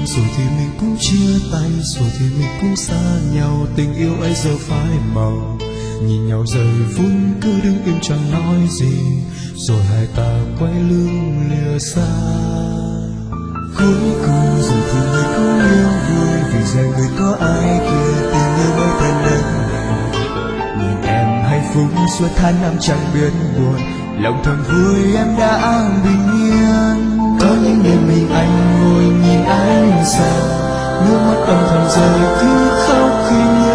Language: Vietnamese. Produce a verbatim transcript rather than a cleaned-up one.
rồi thì mình cũng chia tay, rồi thì mình cũng xa nhau. Tình yêu ấy giờ phai màu, nhìn nhau rời phút cứ đứng im chẳng nói gì, rồi hai ta quay lưng lìa xa. Cuối cùng rồi thì người không yêu vui, vì rằng người có ai kia tình yêu mới thật lớn này. Nhìn em hạnh phúc suốt tháng năm chẳng biết buồn, lòng thầm vui em đã bình yên. Có những đêm mình anh ngồi nhìn ánh sao, nước mắt âm thầm rơi cứ khóc khi nhớ.